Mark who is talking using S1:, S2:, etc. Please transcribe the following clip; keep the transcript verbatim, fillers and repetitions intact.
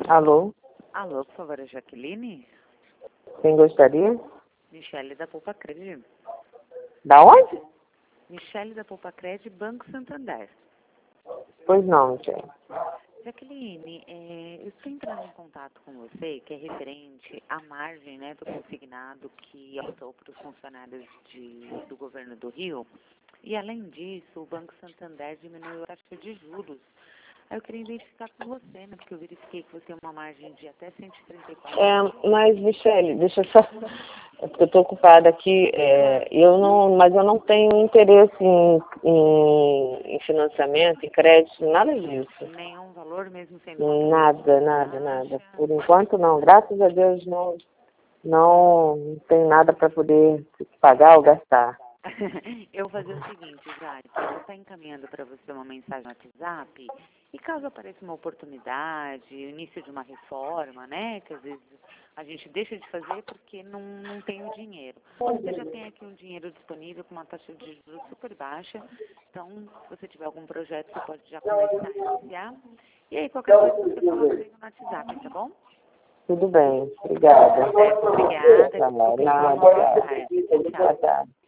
S1: Alô?
S2: Alô, por favor, é Jaqueline?
S1: Quem gostaria?
S2: Michele da Poupa Cred.
S1: Da onde?
S2: Michele da Poupa Cred, Banco Santander.
S1: Pois não, gente.
S2: Jaqueline, é, eu estou entrando em contato com você, que é referente à margem, né, do consignado que optou para os funcionários de, do governo do Rio. E, além disso, o Banco Santander diminuiu a taxa de juros. Aí eu queria identificar com você, né, porque eu verifiquei que você tem uma margem de até cento e trinta e quatro.
S1: É, mas, Michele, deixa eu só... É porque eu estou ocupada aqui. É, eu não, mas eu não tenho interesse em, em, em financiamento, em crédito, nada disso.
S2: Nenhum valor, mesmo sendo uma
S1: Nada, nada, nada. Por enquanto, não. Graças a Deus, não, não, não tenho nada para poder pagar ou gastar.
S2: Eu vou fazer o seguinte, Jari, eu vou estar encaminhando para você uma mensagem no WhatsApp e caso apareça uma oportunidade, o início de uma reforma, né, que às vezes a gente deixa de fazer porque não, não tem o dinheiro. Você já tem aqui um dinheiro disponível com uma taxa de juros super baixa, então se você tiver algum projeto você pode já começar a iniciar. E aí qualquer coisa você fala comigo no WhatsApp, tá bom?
S1: Tudo bem, obrigada.
S2: Certo, obrigada.
S1: Tá,
S2: Desculpa, então,
S1: nada,
S2: uma boa tarde. Tchau.
S1: Tchau.